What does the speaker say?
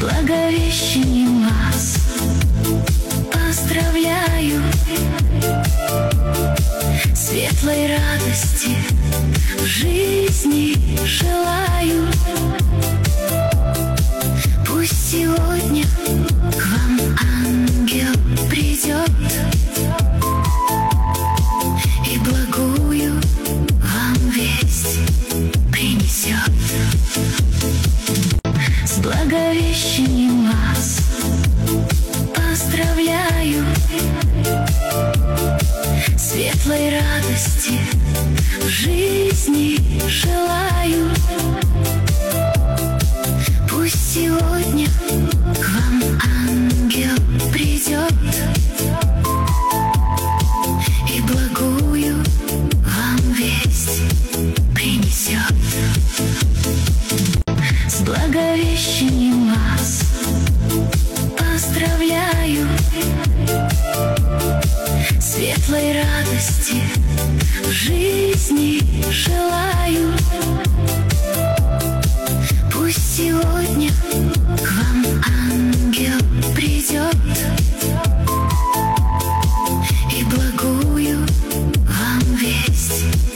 Благовещением вас поздравляю, светлой радости в жизни желаю. Пусть сегодня к вам ангел придет и благую вам весть принесет. С Благовещением вас поздравляю, светлой радости в жизни желаю. Пусть сегодня к вам ангел придет и благую вам весть принесет. С Благовещением вас поздравляю, светлой радости в жизни желаю.